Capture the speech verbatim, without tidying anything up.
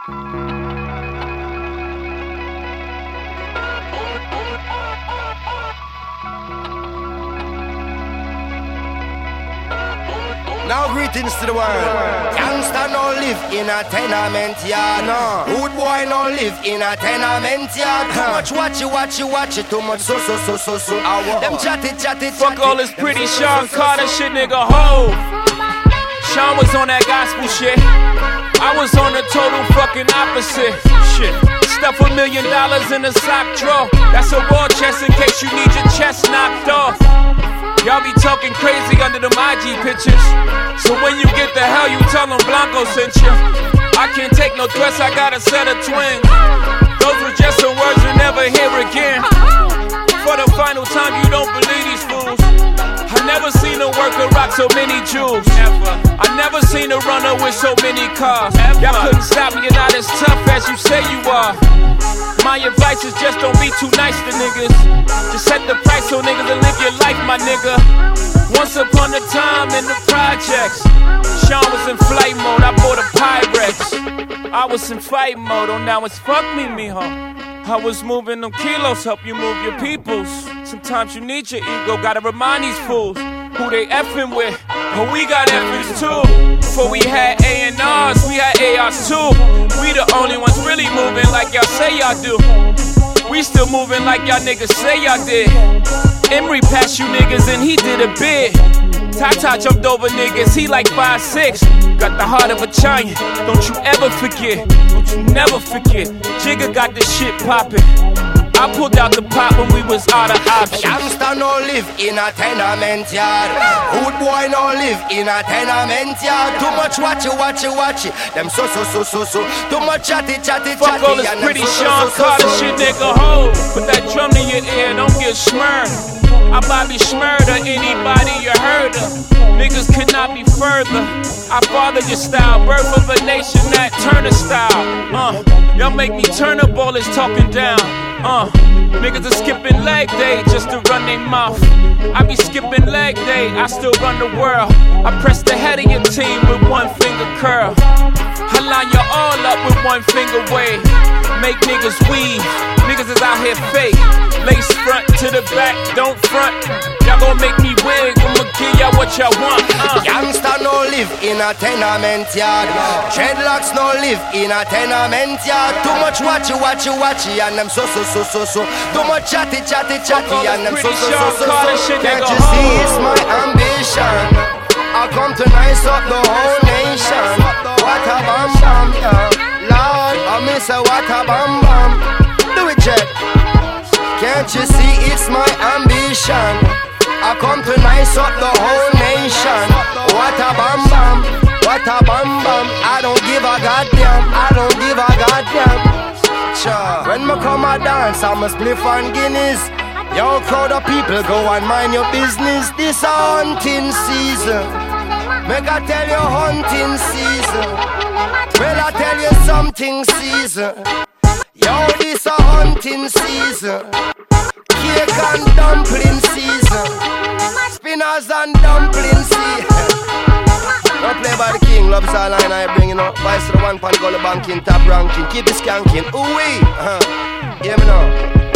Now greetings to the world. Gangsta no live in a tenement yard. No. Rude boy no live in a tenement yard. Too much watch you, watch you, watch it. Too much so, so, so, so, so. Them chatty, chatty, chatty. Fuck all this pretty Sean Carter shit, nigga. Ho. Sean was on that gospel shit. I was on the total fucking opposite shit. Stuff a million dollars in a sock drawer. That's a war chest in case you need your chest knocked off. Y'all be talking crazy under them I G pictures. So when you get the hell, you tell them Blanco sent you. I can't take no threats, I got a set of twins. Those were just some words you'll never hear again. For the final time, you don't believe these fools. I never seen a worker rock so many jewels. Ever. I never seen a runner with so many cars. Y'all couldn't stop me, you're not as tough as you say you are. My advice is just don't be too nice to niggas. Just set the price so niggas will live your life, my nigga. Once upon a time in the projects, Sean was in flight mode, I bought a Pyrex. I was in fight mode, oh now it's fuck me, mijo. I was moving them kilos, help you move your peoples. Sometimes you need your ego, gotta remind these fools who they effing with. But we got effings too. Before we had A and R's, we had A Rs too. We the only ones really moving like y'all say y'all do. We still moving like y'all niggas say y'all did. Emery passed you niggas and he did a bid. Tata jumped over niggas, he like five six. Got the heart of a giant, don't you ever forget. Don't you never forget. Jigga got this shit poppin'. I pulled out the pot when we was out of options. Gangsta no live in a tenement yard. Rude boy no live in a tenement yard. Too much watch you, watch you, watch it. Them so, so, so, so, so. Too much chatty, chatty, chatty. Fuck all this pretty so, Sean so, so, Carter so, so. shit, nigga, ho. Put that drum in your ear, don't get smurred. I Bobby Shmurda, anybody you heard of. Niggas could not be further. I father your style, birth of a nation that Turner style. Uh, y'all make me turn up all this talking down. Uh, niggas are skipping leg day just to run their mouth. I be skipping leg day, I still run the world. I press the head of your team with one finger curl. I line you all up with one finger wave. Make niggas weave, niggas is out here fake. Lace front to the back, don't front. Y'all gon' make me wig, I'ma give y'all what y'all want. uh. Gangsta no live in a tenement yard. Dreadlocks no live in a tenement yard. Too much watch you, watch you, watch you, and them so, so, so, so, so. Too much chatty, chatty, chatty, and them so, so, so, so, so. Can't you see it's my ambition? I come to nice up the whole nation. What a bam bam, yeah. Lord, I miss a what a bam bam. Do it, Jet. Can't you see it's my ambition? I come to nice up the whole nation. What a bam bam, what a bam bam. I don't give a goddamn, I don't give a goddamn. Sure. When me come a dance, I'm a spliff on Guinness. Yo, crowd of people, go and mind your business. This a hunting season. Make I tell you hunting season. Well, I tell you something season. Yo, this a hunting season. Cake and dumpling season. Spinners and dumpling season. Don't play by the king, love's all line I bring, you know. Vice to the one pan, go to banking, top ranking. Keep it skanking, ooh wee. Uh-huh. Hear me now.